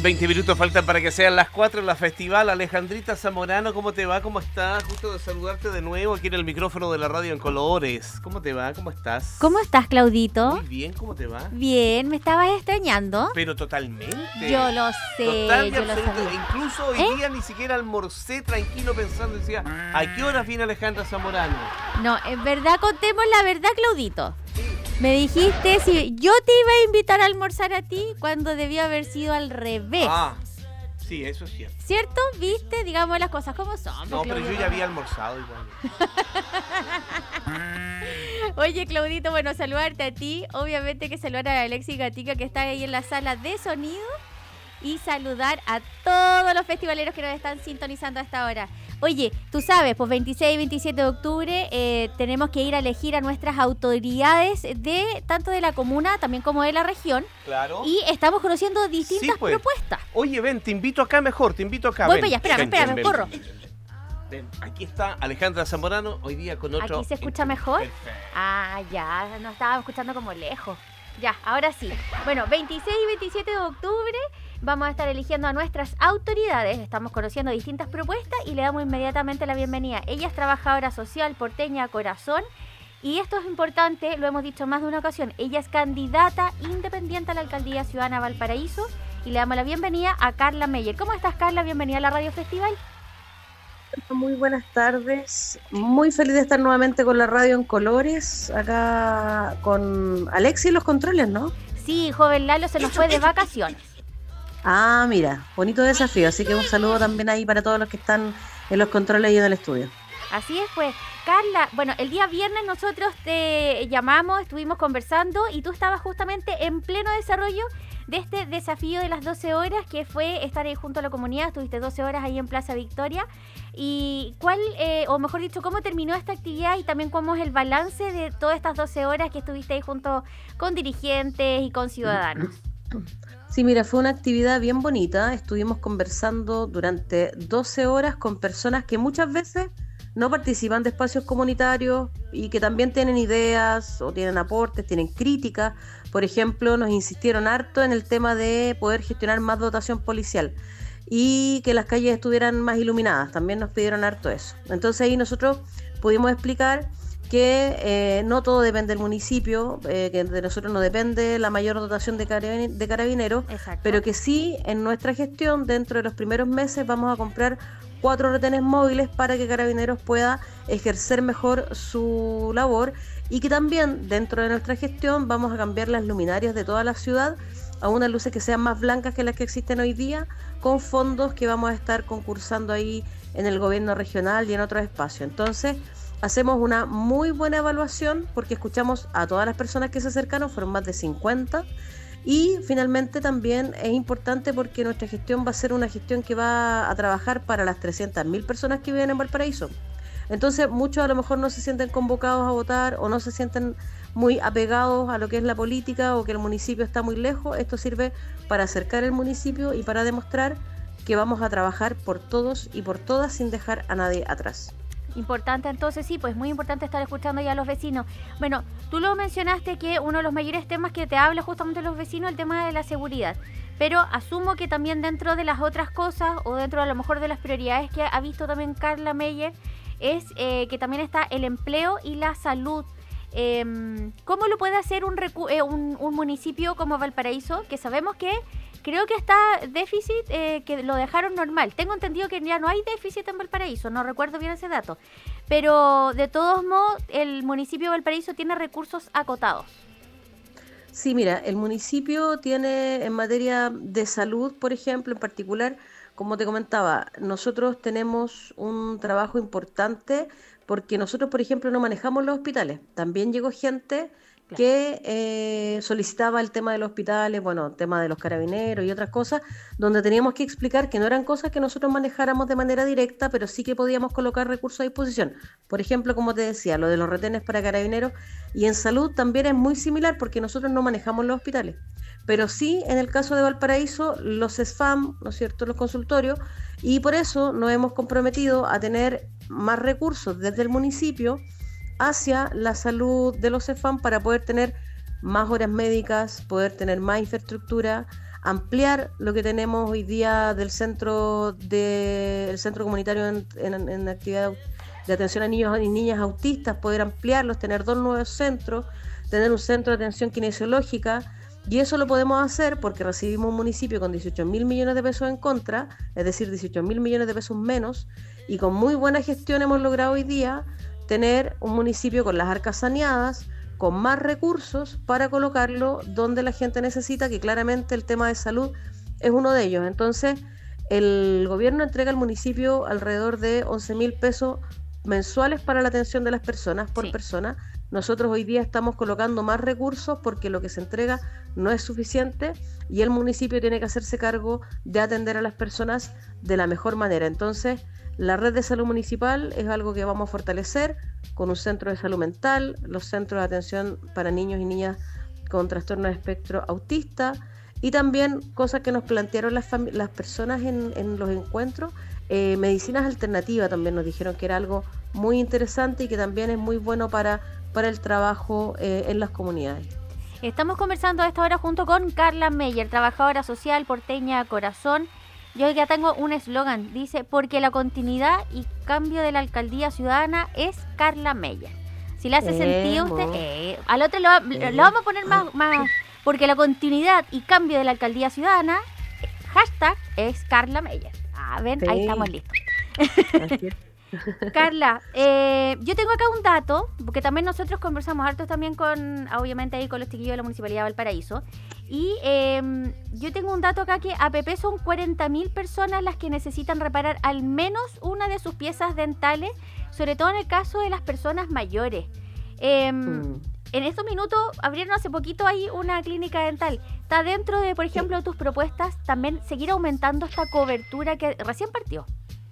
20 minutos faltan para que sean las 4 en la festival. Alejandrita Zamorano, ¿cómo te va? ¿Cómo estás? Gusto de saludarte de nuevo aquí en el micrófono de la radio en colores. ¿Cómo te va? ¿Cómo estás? ¿Cómo estás, Claudito? Muy bien, ¿cómo te va? Bien, ¿me estabas extrañando? Pero totalmente. Yo lo sé, Total y yo lo absoluto. sabía. Incluso hoy día ni siquiera almorcé tranquilo pensando, decía, ¿a qué hora viene Alejandra Zamorano? No, en verdad, contemos la verdad, Claudito. Me dijiste si yo te iba a invitar a almorzar a ti cuando debió haber sido al revés. Ah, sí, eso es cierto. ¿Cierto? ¿Viste? Digamos las cosas como son. No, pero Claudio. yo ya había almorzado igual. Oye, Claudito, bueno, saludarte a ti. Obviamente que saludar a Alexis Gatica, que está ahí en la sala de sonido. Y saludar a todos los festivaleros que nos están sintonizando hasta ahora. Oye, tú sabes, pues 26 y 27 de octubre tenemos que ir a elegir a nuestras autoridades tanto de la comuna también como de la región. Claro. Y estamos conociendo distintas Sí, pues. propuestas. Oye, ven, te invito acá mejor, te invito acá. Voy ven. para allá, espérame, Ven. corro. Ven, aquí está Alejandra Zamorano, hoy día con otro... ¿Aquí se escucha mejor? Perfecto. Ah, ya, nos estábamos escuchando como lejos. Ya, ahora sí. Bueno, 26 y 27 de octubre vamos a estar eligiendo a nuestras autoridades. Estamos conociendo distintas propuestas y le damos inmediatamente la bienvenida. Ella es trabajadora social porteña corazón y esto es importante, lo hemos dicho más de una ocasión. Ella es candidata independiente a la Alcaldía Ciudadana Valparaíso y le damos la bienvenida a Carla Meyer. ¿Cómo estás, Carla? Bienvenida a la Radio Festival. Muy buenas tardes, muy feliz de estar nuevamente con la radio en colores, acá con Alexis y los controles, ¿no? Sí, joven Lalo se nos fue de vacaciones. Ah, mira, bonito desafío, así que un saludo también ahí para todos los que están en los controles y en el estudio. Así es, pues, Carla, bueno, el día viernes nosotros te llamamos, estuvimos conversando y tú estabas justamente en pleno desarrollo de este desafío de las 12 horas, que fue estar ahí junto a la comunidad. Estuviste 12 horas ahí en Plaza Victoria. ¿Y cuál, o mejor dicho, cómo terminó esta actividad y también cómo es el balance de todas estas 12 horas que estuviste ahí junto con dirigentes y con ciudadanos? Sí, mira, fue una actividad bien bonita. Estuvimos conversando durante 12 horas con personas que muchas veces no participan de espacios comunitarios y que también tienen ideas o tienen aportes, tienen críticas. Por ejemplo, nos insistieron harto en el tema de poder gestionar más dotación policial y que las calles estuvieran más iluminadas. También nos pidieron harto eso. Entonces ahí nosotros pudimos explicar que no todo depende del municipio, que de nosotros no depende la mayor dotación de carabineros, Exacto. pero que sí en nuestra gestión dentro de los primeros meses vamos a comprar 4 retenes móviles para que Carabineros pueda ejercer mejor su labor y que también dentro de nuestra gestión vamos a cambiar las luminarias de toda la ciudad a unas luces que sean más blancas que las que existen hoy día, con fondos que vamos a estar concursando ahí en el gobierno regional y en otros espacios. Entonces hacemos una muy buena evaluación porque escuchamos a todas las personas que se acercaron, fueron más de 50. Y finalmente también es importante porque nuestra gestión va a ser una gestión que va a trabajar para las 300.000 personas que viven en Valparaíso. Entonces muchos a lo mejor no se sienten convocados a votar o no se sienten muy apegados a lo que es la política o que el municipio está muy lejos. Esto sirve para acercar el municipio y para demostrar que vamos a trabajar por todos y por todas sin dejar a nadie atrás. Importante, entonces sí, pues muy importante estar escuchando ya a los vecinos. Bueno, tú lo mencionaste que uno de los mayores temas que te habla justamente los vecinos es el tema de la seguridad. Pero asumo que también dentro de las otras cosas o dentro a lo mejor de las prioridades que ha visto también Carla Meyer es que también está el empleo y la salud. ¿Cómo lo puede hacer un municipio como Valparaíso? Que sabemos que creo que está déficit, que lo dejaron normal. Tengo entendido que ya no hay déficit en Valparaíso, no recuerdo bien ese dato. Pero de todos modos, el municipio de Valparaíso tiene recursos acotados. Sí, mira, el municipio tiene en materia de salud, por ejemplo, en particular, como te comentaba, nosotros tenemos un trabajo importante porque nosotros, por ejemplo, no manejamos los hospitales. También llegó gente que solicitaba el tema de los hospitales, bueno, el tema de los carabineros y otras cosas, donde teníamos que explicar que no eran cosas que nosotros manejáramos de manera directa, pero sí que podíamos colocar recursos a disposición. Por ejemplo, como te decía, lo de los retenes para carabineros, y en salud también es muy similar porque nosotros no manejamos los hospitales. Pero sí, en el caso de Valparaíso, los SFAM, ¿no es cierto?, los consultorios, y por eso nos hemos comprometido a tener más recursos desde el municipio hacia la salud de los SFAM para poder tener más horas médicas, poder tener más infraestructura, ampliar lo que tenemos hoy día del centro comunitario en actividad de atención a niños y niñas autistas, poder ampliarlos, tener 2 nuevos centros, tener un centro de atención kinesiológica, y eso lo podemos hacer porque recibimos un municipio con 18.000 millones de pesos en contra, es decir, 18.000 millones de pesos menos, y con muy buena gestión hemos logrado hoy día tener un municipio con las arcas saneadas, con más recursos para colocarlo donde la gente necesita, que claramente el tema de salud es uno de ellos. Entonces, el gobierno entrega al municipio alrededor de 11.000 pesos mensuales para la atención de las personas por persona. Nosotros hoy día estamos colocando más recursos porque lo que se entrega no es suficiente y el municipio tiene que hacerse cargo de atender a las personas de la mejor manera. Entonces, la red de salud municipal es algo que vamos a fortalecer con un centro de salud mental, los centros de atención para niños y niñas con trastorno de espectro autista, y también cosas que nos plantearon las personas en los encuentros, medicinas alternativas también nos dijeron que era algo muy interesante y que también es muy bueno para el trabajo en las comunidades. Estamos conversando a esta hora junto con Carla Meyer, trabajadora social porteña Corazón. Yo ya tengo un eslogan, dice, porque la continuidad y cambio de la alcaldía ciudadana es Carla Meyer. Si le hace sentido a usted, al otro lo vamos a poner más, porque la continuidad y cambio de la alcaldía ciudadana, hashtag es Carla Meyer. A ver, ahí estamos listos. Carla, yo tengo acá un dato, porque también nosotros conversamos harto también obviamente ahí con los chiquillos de la Municipalidad de Valparaíso, y yo tengo un dato acá que APP son 40.000 personas las que necesitan reparar al menos una de sus piezas dentales, sobre todo en el caso de las personas mayores. En estos minutos abrieron hace poquito ahí una clínica dental. ¿Está dentro de, por ejemplo, tus propuestas también seguir aumentando esta cobertura que recién partió?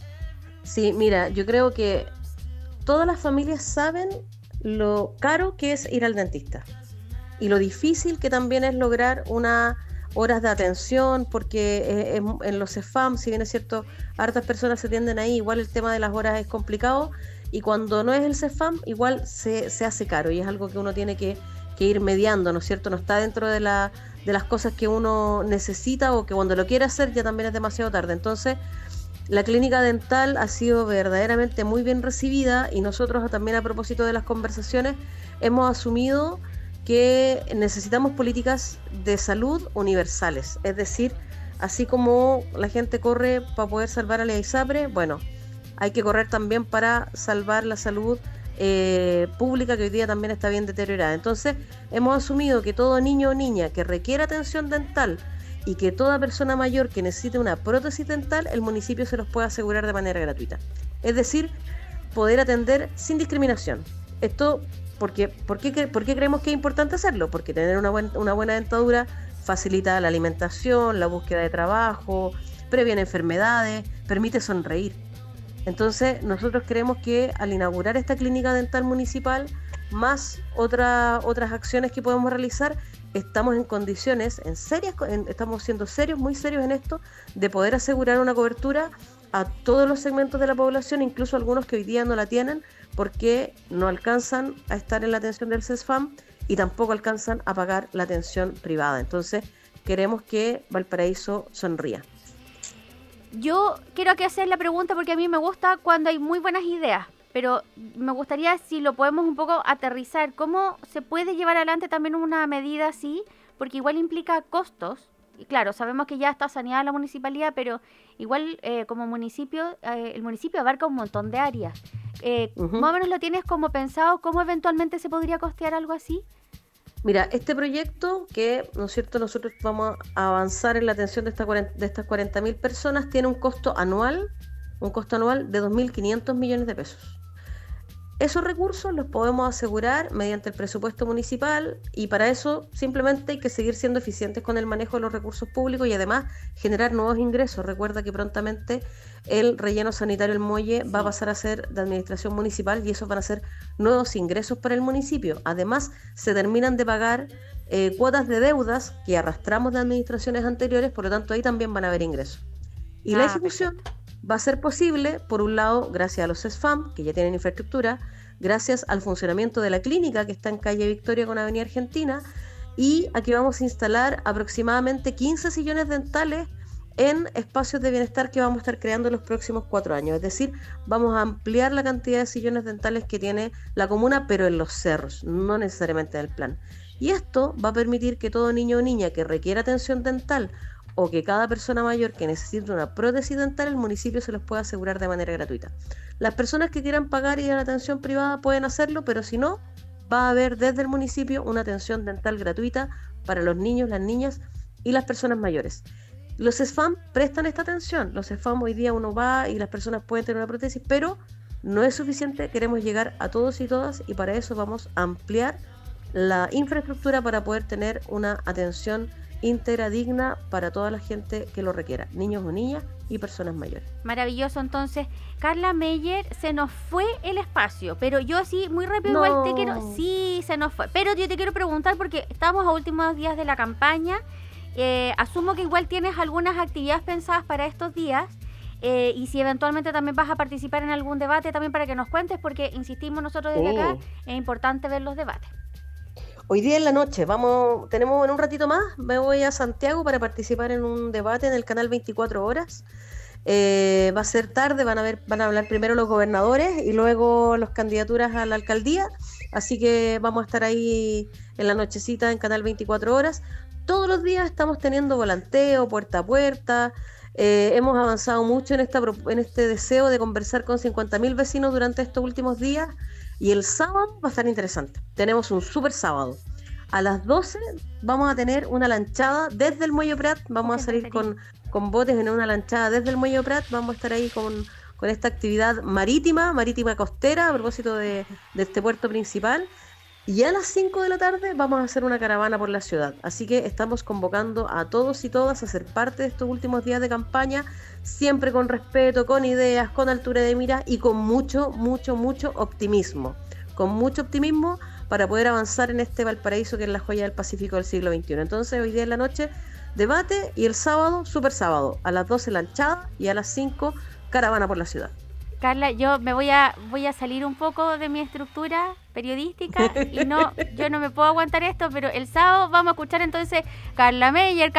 Sí, mira, yo creo que todas las familias saben lo caro que es ir al dentista y lo difícil que también es lograr unas horas de atención, porque en los CEFAM, si bien es cierto, hartas personas se atienden ahí, igual el tema de las horas es complicado, y cuando no es el CEFAM, igual se hace caro, y es algo que uno tiene que ir mediando, ¿no es cierto? No está dentro de las cosas que uno necesita, o que cuando lo quiere hacer ya también es demasiado tarde. Entonces, la clínica dental ha sido verdaderamente muy bien recibida, y nosotros también, a propósito de las conversaciones, hemos asumido que necesitamos políticas de salud universales, es decir, así como la gente corre para poder salvar a la ISAPRE, bueno, hay que correr también para salvar la salud pública, que hoy día también está bien deteriorada. Entonces, hemos asumido que todo niño o niña que requiera atención dental y que toda persona mayor que necesite una prótesis dental, el municipio se los puede asegurar de manera gratuita. Es decir, poder atender sin discriminación. Esto, ¿por qué creemos que es importante hacerlo? Porque tener una buena dentadura facilita la alimentación, la búsqueda de trabajo, previene enfermedades, permite sonreír. Entonces, nosotros creemos que al inaugurar esta clínica dental municipal, más otras acciones que podemos realizar, estamos en condiciones, estamos siendo serios, muy serios en esto, de poder asegurar una cobertura a todos los segmentos de la población, incluso algunos que hoy día no la tienen, porque no alcanzan a estar en la atención del CESFAM y tampoco alcanzan a pagar la atención privada. Entonces, queremos que Valparaíso sonría. Yo quiero que hacer la pregunta porque a mí me gusta cuando hay muy buenas ideas, pero me gustaría si lo podemos un poco aterrizar. ¿Cómo se puede llevar adelante también una medida así? Porque igual implica costos. Y claro, sabemos que ya está saneada la municipalidad, pero igual como municipio, el municipio abarca un montón de áreas. Más o menos lo tienes como pensado, ¿cómo eventualmente se podría costear algo así? Mira, este proyecto que, ¿no es cierto?, nosotros vamos a avanzar en la atención de estas 40.000 personas, tiene un costo anual de 2.500 millones de pesos. Esos recursos los podemos asegurar mediante el presupuesto municipal, y para eso simplemente hay que seguir siendo eficientes con el manejo de los recursos públicos y además generar nuevos ingresos. Recuerda que prontamente el relleno sanitario El Muelle va a pasar a ser de administración municipal y esos van a ser nuevos ingresos para el municipio. Además, se terminan de pagar cuotas de deudas que arrastramos de administraciones anteriores, por lo tanto ahí también van a haber ingresos. Y la ejecución va a ser posible, por un lado, gracias a los CESFAM, que ya tienen infraestructura, gracias al funcionamiento de la clínica que está en calle Victoria con Avenida Argentina, Y aquí vamos a instalar aproximadamente 15 sillones dentales en espacios de bienestar que vamos a estar creando en los próximos 4 años. Es decir, vamos a ampliar la cantidad de sillones dentales que tiene la comuna, pero en los cerros, no necesariamente en el plan. Y esto va a permitir que todo niño o niña que requiera atención dental o que cada persona mayor que necesite una prótesis dental, el municipio se los pueda asegurar de manera gratuita. Las personas que quieran pagar y ir a la atención privada pueden hacerlo, pero si no, va a haber desde el municipio una atención dental gratuita para los niños, las niñas y las personas mayores. Los SFAM prestan esta atención. Los SFAM hoy día uno va y las personas pueden tener una prótesis, pero no es suficiente. Queremos llegar a todos y todas y para eso vamos a ampliar la infraestructura para poder tener una atención íntegra, digna para toda la gente que lo requiera, niños o niñas y personas mayores. Maravilloso. Entonces, Carla Meyer, se nos fue el espacio, pero yo sí, muy rápido igual te quiero... Sí, se nos fue, pero yo te quiero preguntar porque estamos a últimos días de la campaña. Asumo que igual tienes algunas actividades pensadas para estos días y si eventualmente también vas a participar en algún debate también para que nos cuentes, porque insistimos nosotros desde acá, es importante ver los debates. Hoy día en la noche, tenemos en un ratito más, me voy a Santiago para participar en un debate en el canal 24 horas. Va a ser tarde, van a hablar primero los gobernadores y luego las candidaturas a la alcaldía, así que vamos a estar ahí en la nochecita en canal 24 horas. Todos los días estamos teniendo volanteo, puerta a puerta. Hemos avanzado mucho en este deseo de conversar con 50.000 vecinos durante estos últimos días. Y el sábado va a estar interesante. Tenemos un súper sábado. A las 12 vamos a tener una lanchada desde el Muelle Prat. Vamos a salir con botes en una lanchada desde el Muelle Prat. Vamos a estar ahí con esta actividad marítima costera, a propósito de este puerto principal. Y a las 5 de la tarde vamos a hacer una caravana por la ciudad. Así que estamos convocando a todos y todas a ser parte de estos últimos días de campaña, siempre con respeto, con ideas, con altura de mira y con mucho, mucho, mucho optimismo. Con mucho optimismo para poder avanzar en este Valparaíso que es la joya del Pacífico del siglo XXI. Entonces hoy día en la noche debate y el sábado, súper sábado, a las 12 lanchada y a las 5 caravana por la ciudad. Carla, yo me voy a salir un poco de mi estructura periodística y yo no me puedo aguantar esto, pero el sábado vamos a escuchar entonces Carla Meyer.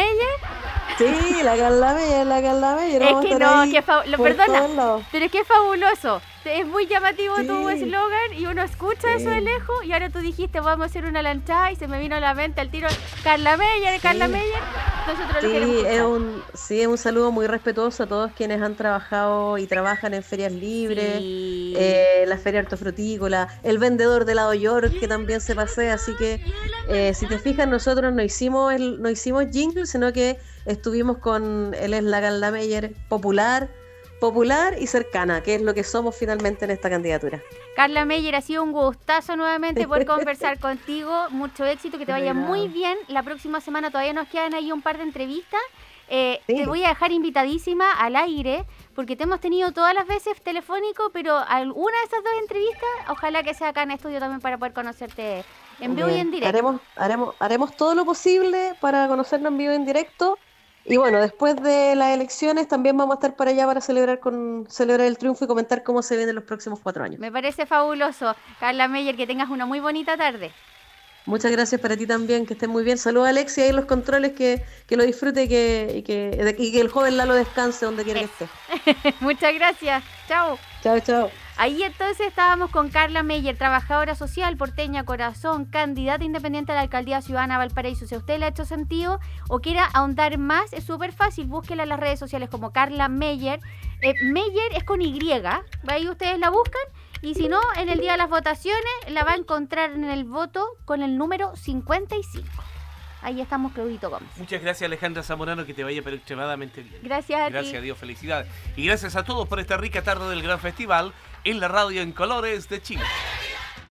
Sí, la Carla Meyer. Es que no, perdona, pero es que es fabuloso. Es muy llamativo tu eslogan y uno escucha eso de lejos y ahora tú dijiste vamos a hacer una lanchada y se me vino a la mente al tiro Carla Meyer. Nosotros lo queremos escuchar. Es un saludo muy respetuoso a todos quienes han trabajado y trabajan en ferias libres, la feria hortofrutícola, el vendedor de helado York que también se pasea, así que si te fijas nosotros no hicimos jingle, sino que estuvimos con él es la Carla Meyer popular y cercana, que es lo que somos finalmente en esta candidatura. Carla Meyer, ha sido un gustazo nuevamente poder conversar contigo, mucho éxito, que te vaya muy bien. La próxima semana todavía nos quedan ahí un par de entrevistas. Te voy a dejar invitadísima al aire, porque te hemos tenido todas las veces telefónico, pero alguna de esas 2 entrevistas, ojalá que sea acá en estudio también para poder conocerte en vivo y en directo. Haremos todo lo posible para conocernos en vivo y en directo. Y bueno, después de las elecciones también vamos a estar para allá para celebrar el triunfo y comentar cómo se vienen los próximos 4 años. Me parece fabuloso. Carla Meyer, que tengas una muy bonita tarde. Muchas gracias para ti también, que estés muy bien. Saludos a Alexia ahí en los controles, que lo disfrute y que el joven Lalo descanse donde quiera que esté. Muchas gracias. Chao. Chao. Ahí entonces estábamos con Carla Meyer, trabajadora social, porteña corazón, candidata independiente a la alcaldía ciudadana Valparaíso. Si a usted le ha hecho sentido o quiera ahondar más, es súper fácil, búsquela en las redes sociales como Carla Meyer. Meyer es con Y, ahí ustedes la buscan. Y si no, en el día de las votaciones la va a encontrar en el voto con el número 55. Ahí estamos, Claudito Gómez. Muchas gracias, Alejandra Zamorano, que te vaya pero extremadamente bien. Gracias a ti. Gracias a Dios, felicidades. Y gracias a todos por esta rica tarde del gran festival en la radio en colores de Chile.